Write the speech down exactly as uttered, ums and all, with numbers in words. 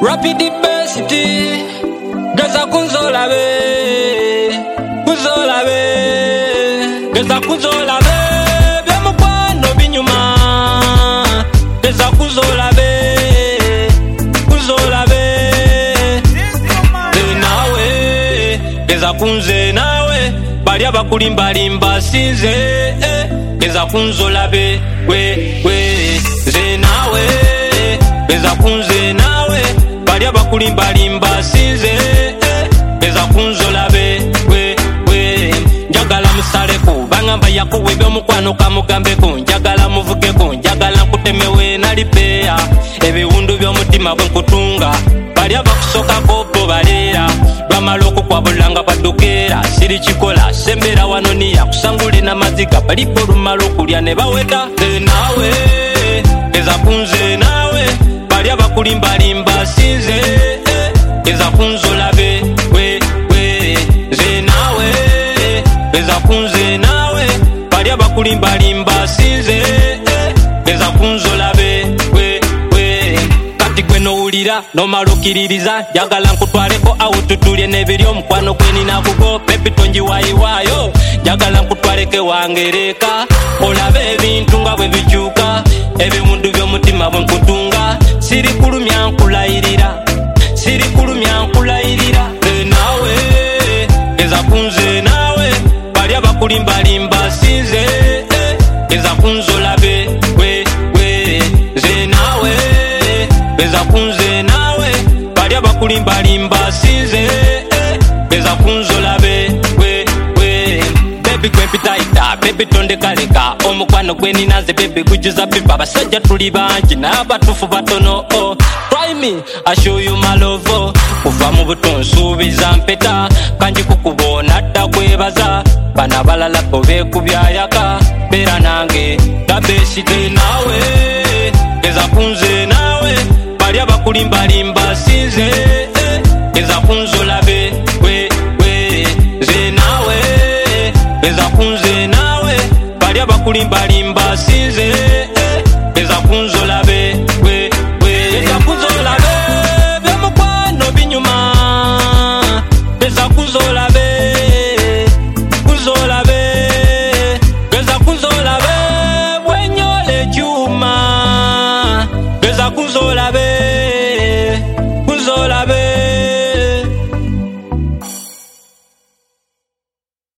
Rapid the best, geza kunzola be, kunzola be, geza kunzola be, bya mukwano binyuma, geza kunzola be, kunzola be, ze nawe, geza kunze nawe, bali abakulimba limba sinze, geza kunzola be, we we, ze nawe, geza kunze nawe. Bali abakulimba limba sinze beza kunzola be we we njagala musaleko bangamba yakuwe byomukwano kamugambeko njagala muvugeko njagala nkutemewe nalipeya ebiwundu byomutima bwenkutunga bali abakusokako bo baleera bamala okukwabulanga baddukeera siri kikola sembera wano niya kusangule n'amaziga balipo olumala okulya ne baweta nawe beza kunze nawe bali abakulimba limba sinze geza kunzola be we we ze nawe geza kunze nawe bali abakulimba limba sinze geza kunzola be we we kati gwe nowulira nomalukiririza njagala nkutwaleko awo tutulye n'ebiri omukwano gweni nakugo pepi tonjiwayiwayo njagala nkutwaleke wangereka olabe ebintu nga bwe bikyuka ebimundu by'omutima bwenkutunga siri kulumya nkulayirira siri kulumya nkulayirira nawe geza kunze nawe bali abakulimba limba sinze geza kunzola be we we ze nawe geza kunze nawe bali abakulimba limba sinze geza kunzola be we we baby gwe mpitaita baby tondekaleka omukwano gwe ninaze baby gujuza pipa abasajja tuli bangi n'abatufu batono oh. Try me, I show you my love oh. Kuva mu buto nsuubiza mpeta kanji kukubona dda kwebaza bana balala beekubyayaka beera nange dabesite nawe geza kunze nawe bali abakulimba limba sinze geza kunzola be we we ze nawe geza kunze nawe bali abakulimba limba sinze geza kunzola be we